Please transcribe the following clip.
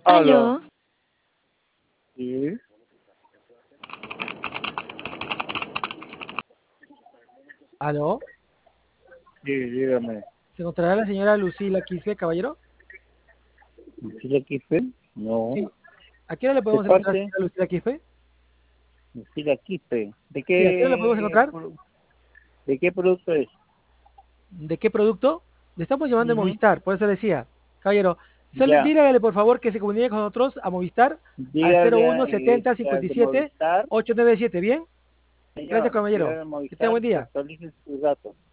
Aló. Aló, Sí, ¿Aló? sí, dígame. ¿Se encontrará la señora Lucila Quispe, caballero? ¿Sí la quise? No. Sí. ¿A qué hora le ¿De podemos encontrar, parte? señora Lucila Quispe? Sí la quise. Sí, ¿a qué hora le podemos encontrar? ¿De qué producto es? ¿De qué producto? Le estamos llamando de Ujú. Movistar, por eso le decía. Caballero, Ya, dígale por favor que se comunique con nosotros a Movistar al dígale 01 70 de 57 Movistar, 897, ¿bien? Gracias, señor, caballero. dígale de Que tenga Movistar buen que día. actualice sus datos.